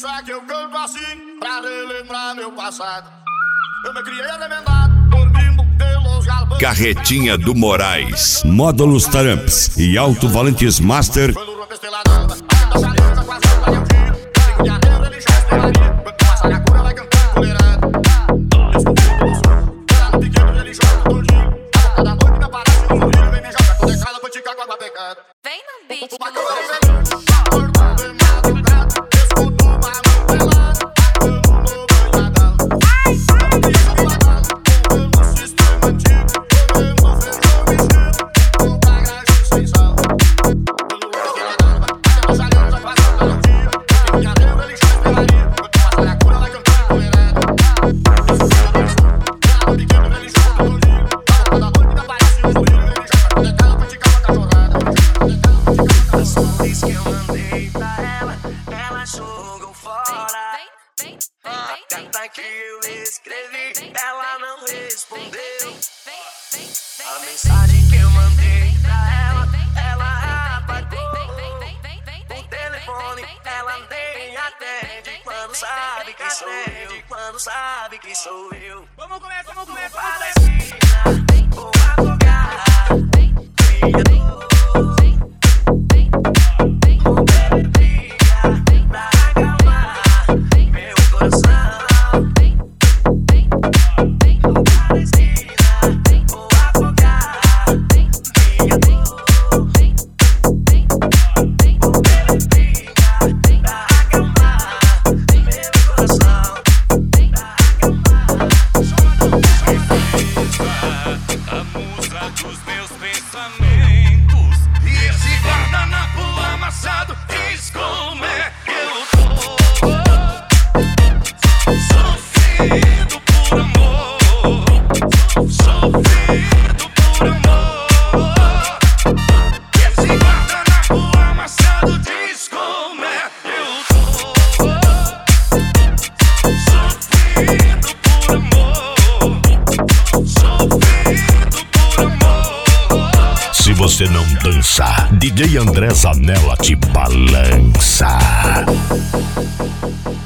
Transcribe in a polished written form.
pensar que eu canto assim pra relembrar meu passado. Eu me criei remendado, dormindo pelos galpões. Carretinha do Moraes, Módulos Taramps e Alto Valentis Master. Quando rompe esteladão, a saleta quase não vai um dia. Fico de arreira, ele já estelaria. Quando passa na cura, vai cantando colherada. Desconfio do som, tá no pequeno, ele joga todinho. A boca da noite me aparece um rio, vem me jogar com decada, vou te cagar com a pecada. Vem no beat do carta que eu escrevi, ela não respondeu. A mensagem que eu mandei pra ela, ela apagou. O telefone, ela nem atende quando sabe quem sou eu. Quando sabe quem sou eu. Vamos comer, Palestina, vou afogar. Se você não dança, DJ André Zanella te balança.